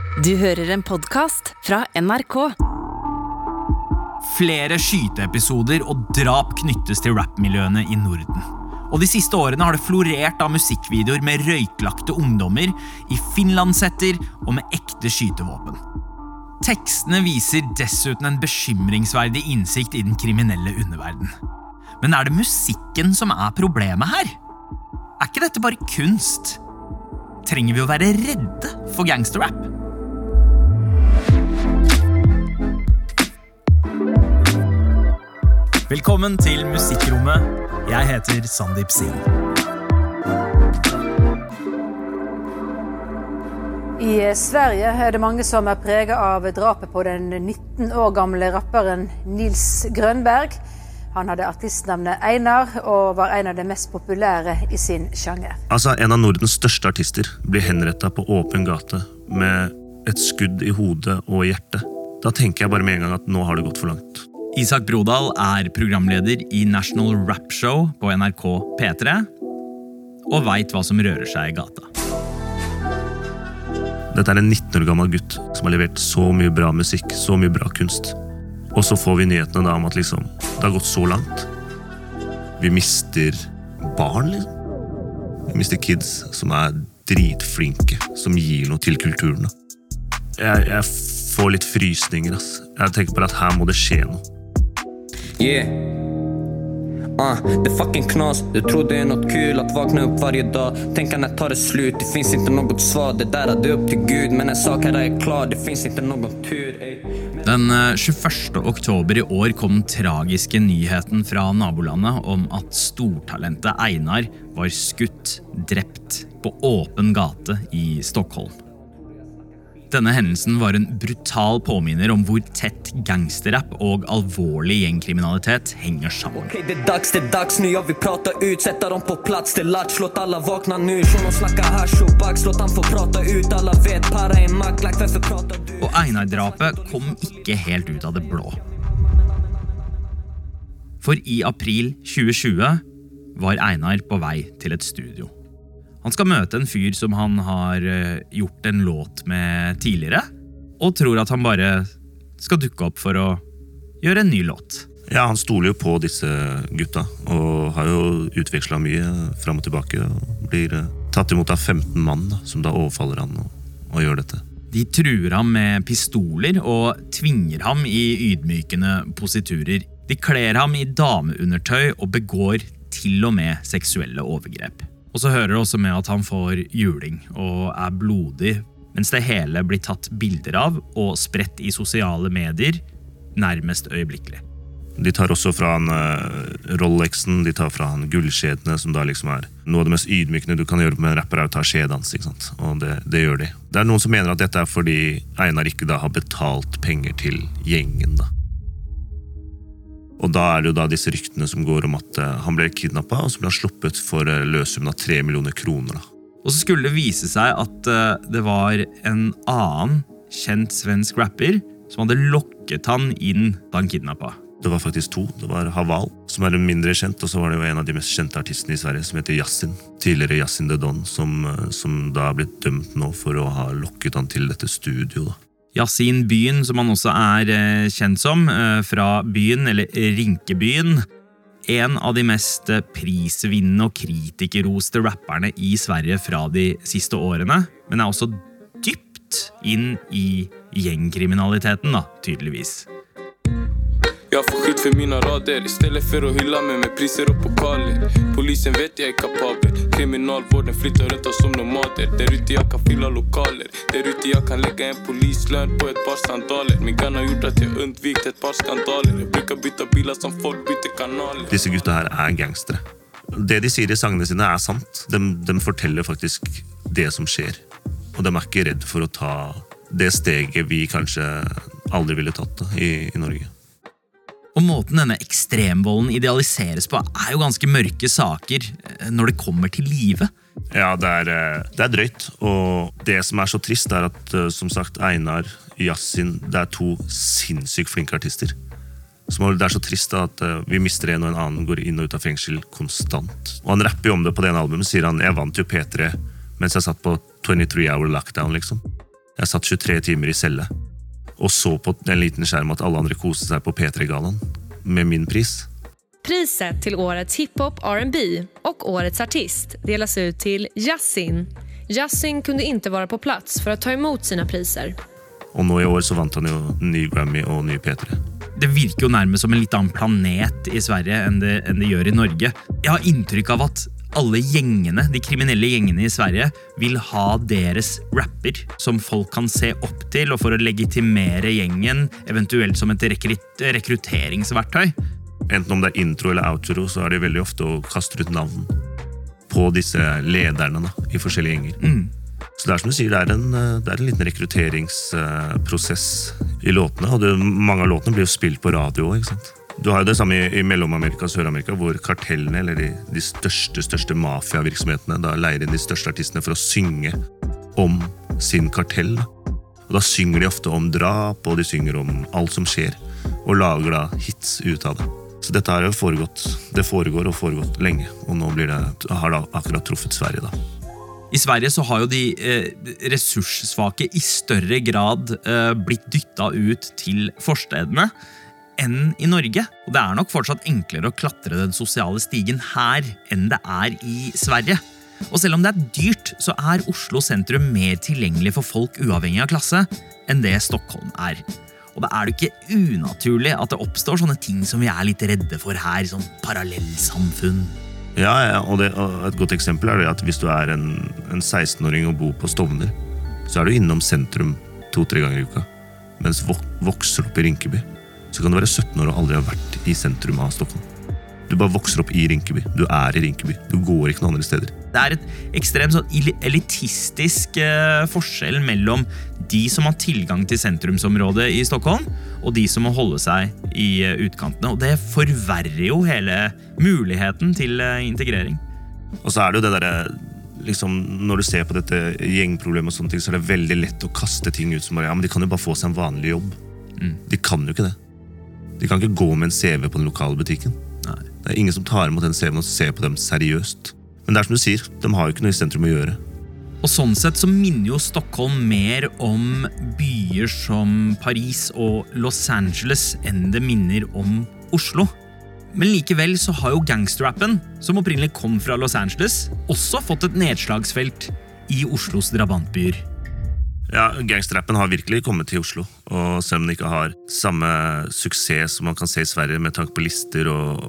Du hører en podcast fra NRK. Flere skyteepisoder og drap knyttes til rapmiljøene i Norden. Og de siste årene har det florert av musikkvideoer med røyklagte ungdommer i finlandshetter og med ekte skytevåpen. Tekstene viser dessuten en bekymringsverdig innsikt i den kriminelle underverden. Men det musikken som problemet her? Ikke dette bare kunst? Trenger vi å være redde for gangsterrap? Velkommen til Musikkrommet. Jeg heter Sandeep Singh. I Sverige det mange som preget av drapet på den 19 år gamle rapperen Nils Grönberg. Han hadde artistnavnet Einar og var en av de mest populære i sin sjanger. Altså, en av Nordens største artister blir henrettet på åpen gate med et skudd i hodet og hjertet. Da tenker jeg bare med en gang at nå har det gått for langt. Isak Brodal programleder i National Rap Show på NRK P3 og vet hva som rører seg i gata. Dette en 19 år gammel gutt som har levert så mye bra musikk, så mye bra kunst. Og så får vi nyhetene da om at liksom, det har gått så langt. Vi mister barn, liksom. Vi mister kids som dritflinke, som gir noe til kulturen. Jeg får litt frysninger, ass. Jeg tenker bare at her må det skje noe. Yeah. Det fucking knas. Du tror det något kul att vakna upp varje dag. Tänka när tar det slut. Det finns inte något svar. Det där det upp till Gud. Men en sak här klar. Det finns inte någon tur. Den 21. oktober i år kom den tragiske nyheten fra nabolandet om at stortalentet Einar var skutt, drept på åpen gate i Stockholm. Denne hendelsen var en brutal påminner om hvor tett gangsterrap og alvorlig gjengkriminalitet henger sammen. Okej, det dags nu. Jag vill prata ut, sätta dem på plats. Det latch, låt alla vakna nu. Shunon snackar hash och bags, låt han få prata ut. Alla vet, para mack, like varför pratar du? Og Einar-drapet kom ikke helt ut av det blå. For i april 2020 var Einar på vei til et studio. Han skal møte en fyr som han har gjort en låt med tidligere, og tror at han bare skal dukke opp for å gjøre en ny låt. Ja, han stoler jo på disse gutta, og har jo utvekslet mye frem og tilbake, og blir tatt imot av 15 mann da, som da overfaller han og gjør dette. De truer ham med pistoler og tvinger ham i ydmykende positurer. De kler ham i dameundertøy og begår til og med seksuelle overgrep. Og så hører det også med at han får juling og blodig, mens det hele blir tatt bilder av og spredt i sosiale medier nærmest øyeblikkelig. De tar også fra han Rolexen, de tar fra han gullskjedene, som da liksom noe av det mest ydmykende du kan gjøre med en rapper å ta skjedans, ikke sant? Og det gjør de. Det noen som mener at dette fordi Einar ikke da har betalt penger til gjengen da. Og da det jo da disse ryktene som går om at han ble kidnappet, og så ble han sluppet for løsummen av 3 millioner kroner. Da. Og så skulle det vise seg at det var en annen kjent svensk rapper som hadde lokket han inn da han kidnappet. Det var faktisk 2. Det var Haval, som en mindre kjent, og så var det jo en av de mest kjente artistene i Sverige, som heter Yasin. Tidligere Yasin The Don, som da blitt dømt nå for å ha lokket han til dette studioet. Yasin Byen, som han også kjent som, fra byen, eller Rinkebyen. En av de mest prisvinnende og kritikerroste rapperne i Sverige fra de siste årene, men også dypt inn i gjengkriminaliteten da, tydeligvis. Jag får skit för mina rader istället för att hylla mig med priser och pokaler. Polisen vet jag kapabel. Kriminalvården flyttar runt oss som nomader. Där ute jag kan fylla lokaler. Där ute jag kan lägga en polislön på ett par sandaler. Min gun har gjort att jag undvikt ett par skandaler. Jag brukar byta bilar som folk byter kanaler. Disse gutta her gangstere. Det de sier i sangene sine sant. De forteller faktisk det som skjer. Og de ikke redd for å ta det steget vi kanskje aldri ville tatt i Norge. Og måten denne ekstremvolden idealiseres på jo ganske mørke saker når det kommer til livet. Ja, det drøyt, og det som så trist at, som sagt, Einar, Yasin, det 2 sinnssykt flinke artister. Som det så trist at vi mister en og en annen, går inn og ut av fengsel konstant. Og han rapper jo om det på det ene albumet, sier han, jeg vant jo P3 mens jeg satt på 23-hour lockdown, liksom. Jeg satt 23 timer i celle, og så på en liten skjerm at alle andre koste seg på P3-galan med min pris. Priset till årets hiphop, R&B och årets artist delas ut till Yasin. Yasin kunde inte vara på plats för att ta emot sina priser. Og nå i år så vant han jo ny Grammy og ny P3. Det virker jo nærmest som en litt annen planet i Sverige enn det gjør i Norge. Jeg har inntrykk av at alle gjengene, de kriminelle gjengene i Sverige, vil ha deres rapper som folk kan se opp til, og for å legitimere gjengen, eventuelt som et rekrutteringsverktøy. Enten om det intro eller outro, så er det veldig ofte å kaste ut navn på disse lederne da, i forskjellige gjenger. Så det som du sier, det er en liten rekrutteringsprosess i låtene, og mange av låtene blir jo spilt på radio, ikke sant? Du har jo det samme i Mellom-Amerika og Sør-Amerika, hvor kartellene, eller de største mafiavirksomhetene, da leier inn de største artistene for å synge om sin kartell. Og da synger de ofte om drap, og de synger om alt som skjer, og lager da hits ut av det. Så dette har jo foregått, det foregår og foregått lenge, og nå har det akkurat truffet Sverige da. I Sverige så har jo de ressurssvake i større grad blitt dyttet ut til forstedene enn i Norge. Og det er nok fortsatt enklere å klatre den sosiale stigen her enn det er i Sverige. Og selv om det er dyrt, så er Oslo sentrum mer tilgjengelig for folk uavhengig av klasse enn det Stockholm er. Og da er det ikke unaturlig at det oppstår sånne ting som vi er litt redde for her, sånn parallellsamfunn. Ja, og et godt eksempel er det at hvis du er en 16-åring og bor på Stovner, så er du innom sentrum 2-3 ganger i uka. Mens vokser opp i Rinkeby, så kan du være 17 år og aldri ha vært i sentrum av Stockholm. Du bare vokser opp i Rinkeby, du er i Rinkeby, du går ikke noen andre steder. Det er et ekstremt sånn elitistisk forskjell mellom de som har tilgang til sentrumsområdet i Stockholm, og de som må holde seg i utkantene. Og det forverrer jo hele muligheten til integrering. Og så er det jo det der, liksom, når du ser på dette gjengproblemet og sånne ting, så er det veldig lett å kaste ting ut som bare, ja, men de kan jo bare få seg en vanlig jobb. De kan jo ikke det. De kan ikke gå med en CV på den lokale butikken. Nei. Det er ingen som tar imot den CV-en og ser på dem seriøst. Men det er som du sier, de har jo ikke noe i sentrum å gjøre. Og sånn sett så minner jo Stockholm mer om byer som Paris og Los Angeles enn det minner om Oslo. Men likevel så har jo gangsterrappen, som opprinnelig kom fra Los Angeles, også fått et nedslagsfelt i Oslos drabantbyer. Ja, gangsterrappen har virkelig kommet til Oslo, og selv om den ikke har samme suksess som man kan se i Sverige med tanke på lister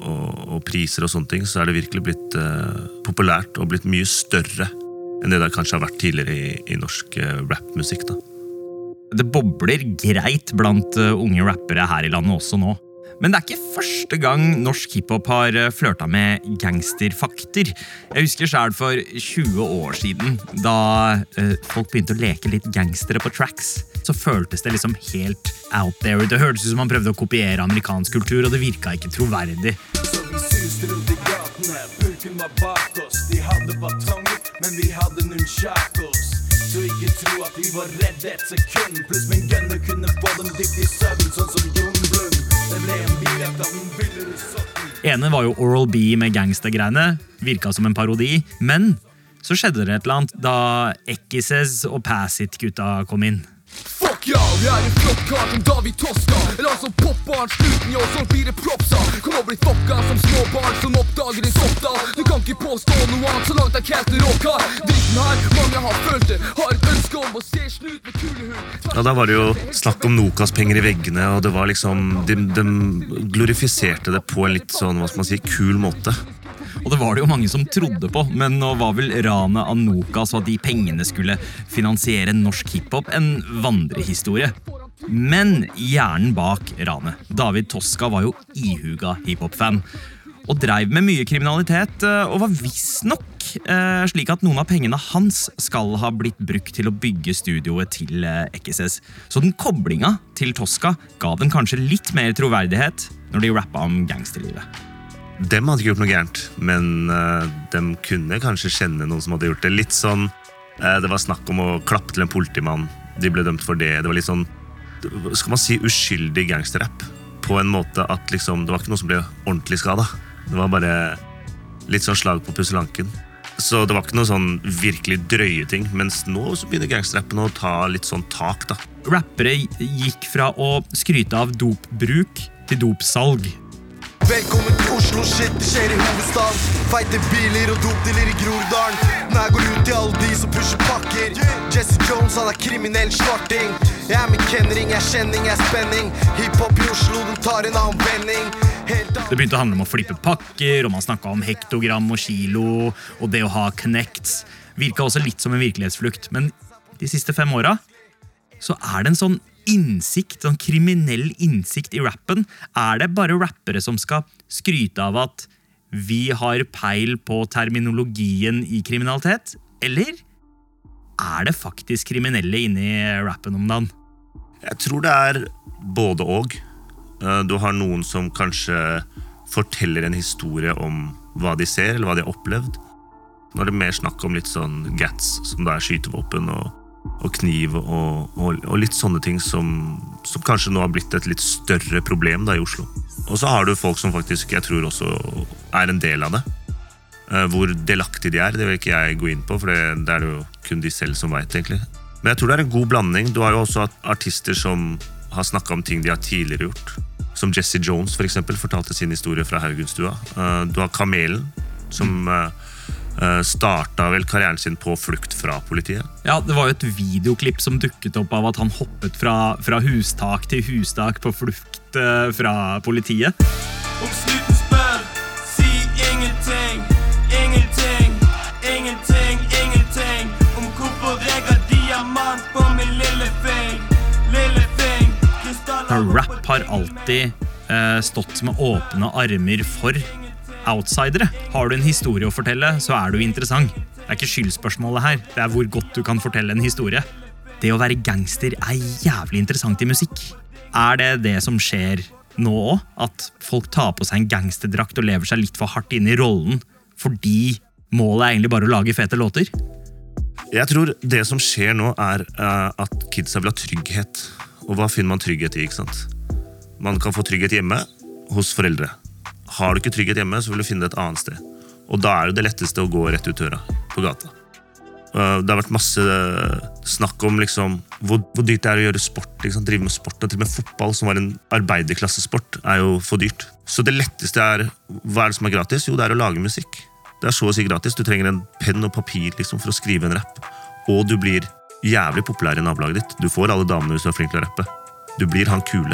og priser og sånne ting, så er det virkelig blitt populært og blitt mye større enn det kanskje har vært tidligere i norsk rapmusikk da. Det bobler greit blant unge rappere her i landet også nå. Men det er ikke første gang norsk hiphop har flørtet med gangsterfakter. Jeg husker selv for 20 år siden, da folk begynte å leke litt gangstere på tracks, så føltes det liksom helt out there. Det hørtes ut som man prøvde å kopiere amerikansk kultur, og det virket ikke troverdig. Så vi syste rundt i gatene, purken var bak oss. De hadde batonger, men vi hadde nunchakos. Så ikke tro at vi var redde et sekund. Pluss min gunner kunne få dem dypt i søvn, sånn som Jon Blund. Det ble en biljakt av den villere sorten. Ene var jo Oral B med gangstergreiene, virket som en parodi, men så skjedde det et eller annet da Ekkises og Passit-gutta kom inn. Fuck ja, vi er i flottkarten David Toska. La oss popbarn sluten, ja, sånn blir det propsa. Kom og bli fokka som små barn som oppdager en soppdal. Du kan ikke påstå noe annet så langt jeg caster råka. Dritten her, mange har følt det. Har et ønske om å se snut med kulehud. Ja, da var det jo snakk om Nokas-penger i veggene, og det var liksom, de glorifiserte det på en litt sånn, hva skal man si, kul måte. Og det var det jo mange som trodde på, men nå var vel ranet av Nokas og at de pengene skulle finansiere norsk hiphop en vandrehistorie. Men hjernen bak ranet, David Toska, var jo ihuga hiphop-fan, og drev med mye kriminalitet, og var visstnok slik at noen av pengene hans skal ha blitt brukt til å bygge studioet til Ekkises. Så den koblinga til Toska ga den kanskje litt mer troverdighet når de rappet om gangsterlivet. De hadde ikke gjort noe gærent, men de kunne kanskje kjenne noen som hadde gjort det. Litt sånn, det var snakk om å klappe til en politimann, de ble dømt for det. Det var litt sånn, skal man si, uskyldig gangsterrapp. På en måte at liksom, det var ikke noe som ble ordentlig skadet. Det var bare litt sånn slag på pusselanken. Så det var ikke noe sånn virkelig drøye ting, mens nå så begynner gangsterrappen å ta litt sånn tak da. Rappere gikk fra å skryte av dopbruk til dopsalg. Velkommen til Oslo, shit, det skjer i hovedstaden. Feite biler og dopdealer i Groruddalen. Når jeg går ut til alle de som pusher pakker. Jesse Jones, han kriminell svarting. Jeg med Kenring, jeg kjenning, jeg spenning. Hiphop i Oslo, den tar en annen vending. Det begynte å handle om å flippe pakker, og man snakket om hektogram og kilo, og det å ha connects. Virket også litt som en virkelighetsflukt, men de siste 5 årene så det en sånn innsikt, sånn kriminell innsikt i rappen. Det bare rappere som skal skryte av at vi har peil på terminologien i kriminalitet? Eller det faktisk kriminelle inne i rappen om dagen? Jeg tror det både og. Du har noen som kanskje forteller en historie om hva de ser, eller hva de har opplevd. Nå det mer snakk om litt sånn gats, som det skytevåpen og kniv og litt sånne ting som kanskje nå har blitt et litt større problem da i Oslo. Og så har du folk som faktisk, jeg tror også en del av det. Hvor delaktige de det vil ikke jeg gå inn på, for det det jo kun de selv som vet egentlig. Men jeg tror det en god blanding. Du har jo også artister som har snakket om ting de har tidligere gjort. Som Jesse Jones for eksempel fortalte sin historie fra Haugenstua. Du har Kamelen, som startet vel karrieren sin på flukt fra politiet. Ja, det var jo et videoklipp som dukket opp av at han hoppet fra hustak til hustak på flukt fra politiet. Om snuten spør, si ingenting, ingenting, ingenting, ingenting. Om hvorfor jeg har diamant på min lille fing, lille fing. Rap har alltid stått med åpne armer for outsidere. Har du en historie å fortelle, så du interessant. Det ikke skyldspørsmålet her, det hvor godt du kan fortelle en historie. Det å være gangster jævlig interessant i musikk. Det som skjer nå også? At folk tar på seg en gangsterdrakt og lever seg litt for hardt inn i rollen, fordi målet egentlig bare å lage fete låter? Jeg tror det som skjer nå at kidsa vil ha trygghet. Og hva finner man trygghet i, ikke sant? Man kan få trygghet hjemme hos foreldre. Har du ikke trygghet hjemme, så vil du finne det et annet sted. Og da det letteste å gå rett ut døra på gata. Det har vært masse snakk om liksom, hvor dyrt det å gjøre sport, liksom, drive med sport. Og til og med fotball, som var en arbeiderklassesport, jo for dyrt. Så det letteste hva det som gratis? Jo, det å lage musikk. Det så å si gratis. Du trenger en penn og papir liksom, for å skrive en rapp. Og du blir jævlig populær i nabolaget ditt. Du får alle damene hvis du flink til å rappe. Du blir han kule.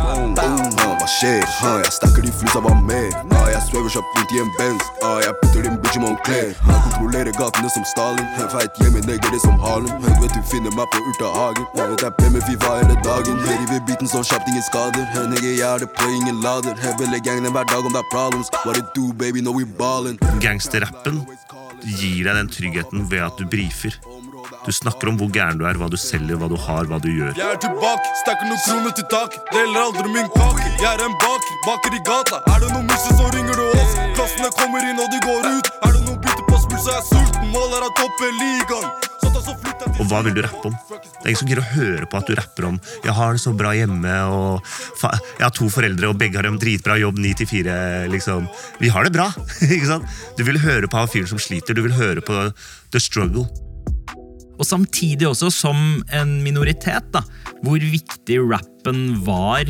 Hva skjer? Jeg stakker de flusa hva mer. Jeg svever kjapt rundt i en Benz. Jeg putter din bitch i Moncler. Jeg kontrollerer gatene som Stalin. Jeg vet hjemme negger det som Harlem. Jeg vet du finner meg på Urtahagen. Jeg vet jeg med FIFA hele dagen. Jeg river biten som kjapt, ingen skader. Jeg negger det på ingen lader. Jeg velger gangene hver dag om det problems. What it do, baby, know we ballin'. Gangsterrappen gir deg den tryggheten ved at du briefer. Du snakker om hvor gæren du hva du selger, hva du har, hva du gjør. Jeg tilbake, stakker noen kroner til tak. Deler aldri min kake. Jeg en baker i gata. Det noen musser så ringer du oss. Klassene kommer inn og de går ut. Det noen bytter på spill så jeg sulten. Måler av toppen ligaen. Og hva vil du rappe om? Det ingen som gir å høre på at du rapper om jeg har det så bra hjemme, og jeg har 2 foreldre, og begge har en dritbra jobb 9-4, liksom. Vi har det bra, ikke sant? Du vil høre på fyren som sliter, du vil høre på the struggle. Og samtidig også som en minoritet da, hvor viktig rappen var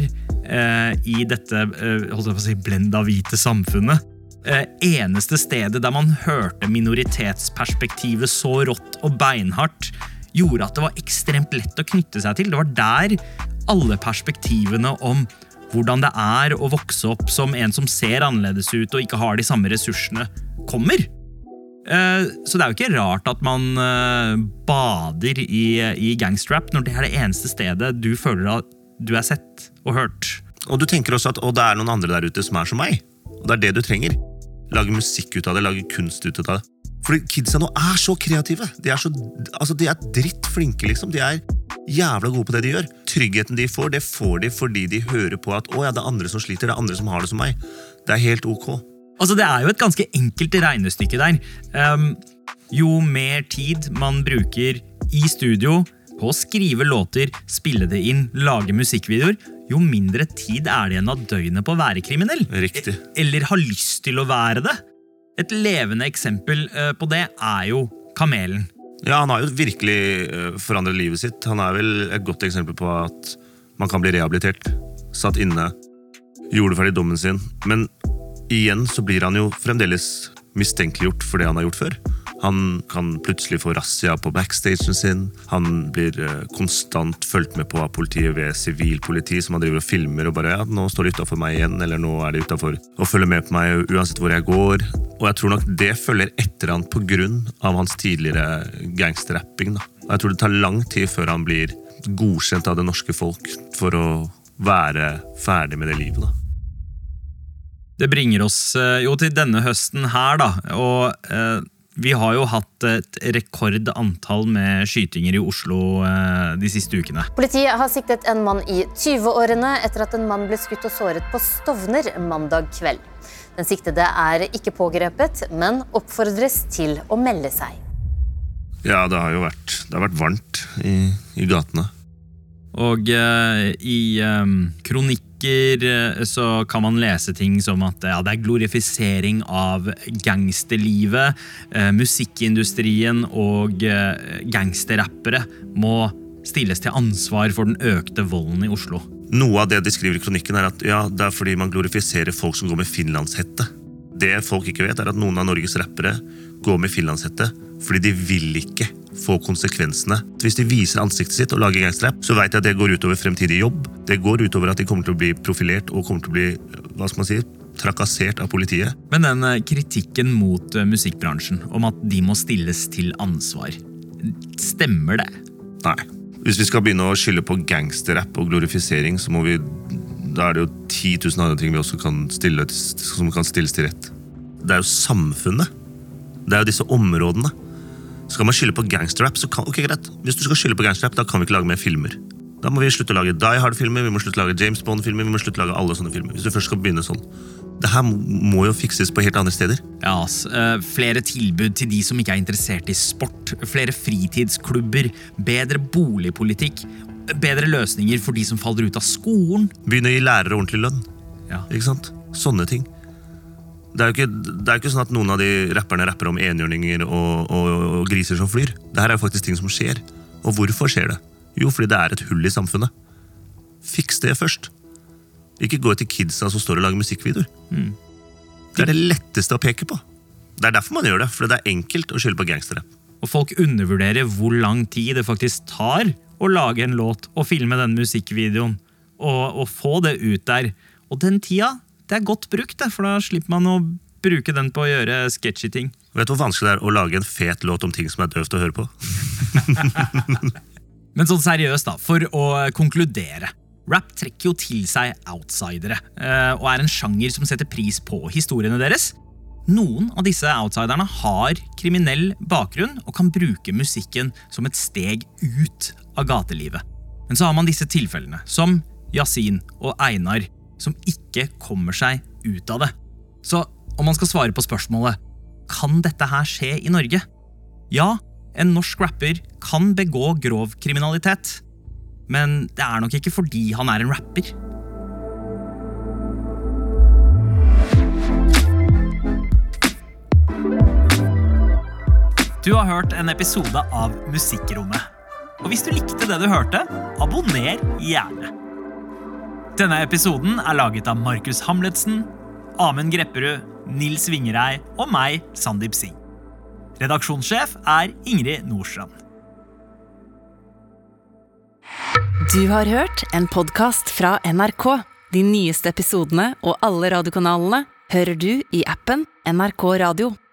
i dette blend av hvite samfunnet. Eneste stedet der man hørte minoritetsperspektivet så rått og beinhardt, gjorde at det var ekstremt lett å knytte seg til. Det var der alle perspektivene om hvordan det å vokse opp som en som ser annerledes ut og ikke har de samme ressursene, kommer. Så det jo ikke rart at man bader i gangsterrap når det det eneste stedet du føler at du sett og hørt. Og du tenker også at det noen andre der ute som som meg. Og det det du trenger. Lage musikk ut av det, lage kunst ut av det. Fordi kidsa nå så kreative. De de drittflinke, liksom. De jævla gode på det de gjør. Tryggheten de får, det får de fordi de hører på at det andre som sliter, det andre som har det som meg. Det helt ok. Altså, det jo et ganske enkelt regnestykke der. Jo mer tid man bruker i studio på å skrive låter, spille det inn, lage musikkvideoer, jo mindre tid det igjen av døgnet på å være kriminell. Riktig. Eller ha lyst til å være det. Et levende eksempel på det jo Kamelen. Ja, han har jo virkelig forandret livet sitt. Han vel et godt eksempel på at man kan bli rehabilitert. Satt inne, gjorde ferdig dommen sin. Men igjen så blir han jo fremdeles mistenkeliggjort for det han har gjort før. Han kan plutselig få razzia på backstagen sin. Han blir konstant følt med på av politiet ved sivilpoliti som han driver og filmer og bare, ja, nå står det utenfor meg igjen, eller nå det utenfor og følger med på meg uansett hvor jeg går. Og jeg tror nok det følger etter han på grunn av hans tidligere gangsterrapping. Jeg tror det tar lang tid før han blir godkjent av det norske folk for å være ferdig med det livet. Det bringer oss jo til denne høsten her da, og vi har jo hatt et rekordantall med skytinger i Oslo de siste ukene. Politiet har siktet en mann i 20-årene etter at en mann ble skutt og såret på Stovner mandag kveld. Den siktede ikke pågrepet, men oppfordres til å melde seg. Ja, det har vært varmt i gatene. Og i kronikker så kan man lese ting som at det glorifisering av gangsterlivet, musikkindustrien og gangsterrappere må stilles til ansvar for den økte volden i Oslo. Noe av det de skriver i kronikken at ja, det fordi man glorifiserer folk som går med finlandshette. Det folk ikke vet at noen av Norges rappere går med finlandshette fordi de vil ikke få konsekvensene. Hvis de viser ansiktet sitt og lager gangsterrap, så vet jeg at det går utover fremtidig jobb. Det går utover at de kommer til å bli profilert og kommer til å bli, hva skal man si, trakassert av politiet. Men den kritikken mot musikkbransjen om at de må stilles til ansvar, stemmer det? Nei. Hvis vi skal begynne å skylde på gangsterrap og glorifisering, så må vi, da det jo 10 000 andre ting vi også kan stilles til rett. Det jo samfunnet. Det jo disse områdene. Skal man skylde på gangsterrap, så kan, ok, greit. Hvis du skal skylde på gangsterrap, da kan vi ikke lage mer filmer. Da må vi slutte å lage Die Hard-filmer, vi må slutte å lage James Bond-filmer, vi må slutte å lage alle sånne filmer. Hvis du først skal begynne sånn. Det her må jo fikses på helt andre steder. Ja, flere tilbud til de som ikke interessert i sport, flere fritidsklubber, bedre boligpolitikk, bedre løsninger for de som faller ut av skolen. Begynne å gi lærere ordentlig lønn. Ja. Ikke sant? Sånne ting. Det jo ikke sånn at noen av de rapperne rapper om enhjørninger og griser som flyr. Det her jo faktisk ting som skjer. Og hvorfor skjer det? Jo, fordi det et hull i samfunnet. Fiks det først. Ikke gå til kidsa som står og lager musikkvideoer. Det det letteste å peke på. Det derfor man gjør det, for det enkelt å skylde på gangsterrap. Og folk undervurderer hvor lang tid det faktisk tar å lage en låt og filme den musikkvideoen og få det ut der. Og den tida, det godt brukt, for da slipper man å bruke den på å gjøre sketchy ting. Vet du hvor vanskelig det å lage en fet låt om ting som døvt å høre på? Men sånn seriøst da, for å konkludere. Rap trekker jo til seg outsidere, og en sjanger som setter pris på historiene deres. Noen av disse outsiderne har kriminell bakgrunn og kan bruke musikken som et steg ut av gatelivet. Men så har man disse tilfellene, som Yasin og Einar, som ikke kommer seg ut av det. Så om man skal svare på spørsmålet, kan dette her skje i Norge? Ja, en norsk rapper kan begå grov kriminalitet, men det nok ikke fordi han en rapper. Du har hørt en episode av Musikkrommet. Og hvis du likte det du hørte, abonner gjerne. Denne episoden laget av Markus Hamletsen, Amund Grepperud, Nils Vingerei og meg, Sandeep Singh. Redaksjonssjef Ingrid Nordstrand. Du har hørt en podcast fra NRK. De nyeste episodene og alle radiokanalene hører du i appen NRK Radio.